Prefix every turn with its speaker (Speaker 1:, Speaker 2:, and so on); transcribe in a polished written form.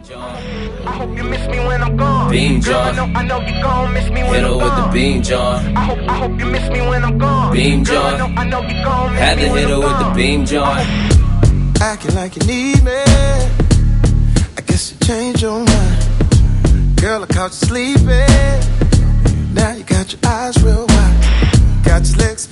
Speaker 1: I hope you miss me when I'm gone.
Speaker 2: Beam
Speaker 1: Girl,
Speaker 2: John.
Speaker 1: I know you gon' miss me when
Speaker 2: Hit her
Speaker 1: I'm
Speaker 2: with
Speaker 1: gone.
Speaker 2: the beam, John.
Speaker 1: I hope you miss me when I'm gone.
Speaker 2: Beam
Speaker 1: Girl,
Speaker 2: John.
Speaker 1: I know you gon' miss
Speaker 2: Had
Speaker 1: me
Speaker 2: to
Speaker 1: when
Speaker 2: hit her
Speaker 1: I'm
Speaker 2: with the
Speaker 1: gone.
Speaker 2: beam, John.
Speaker 3: Acting like you need me. I guess you changed your mind. Girl, I caught you sleeping. Now you got your eyes real wide. Got your legs